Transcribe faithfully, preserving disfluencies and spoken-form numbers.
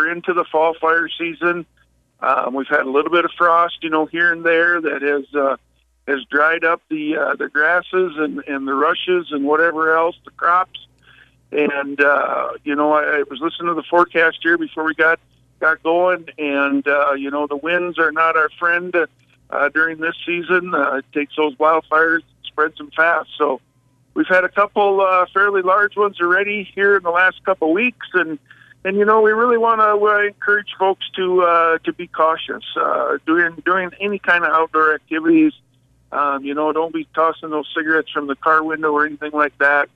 we're into the fall fire season. Um, we've had a little bit of frost, you know, here and there that has uh, has dried up the uh, the grasses and, and the rushes and whatever else, the crops. And uh, you know, I, I was listening to the forecast here before we got got going, and uh, you know, the winds are not our friend uh, during this season. Uh, it takes those wildfires, spreads them fast. So we've had a couple uh, fairly large ones already here in the last couple of weeks, and and you know, we really want to uh, encourage folks to uh, to be cautious uh, doing doing any kind of outdoor activities. Um, you know, don't be tossing those cigarettes from the car window or anything like that.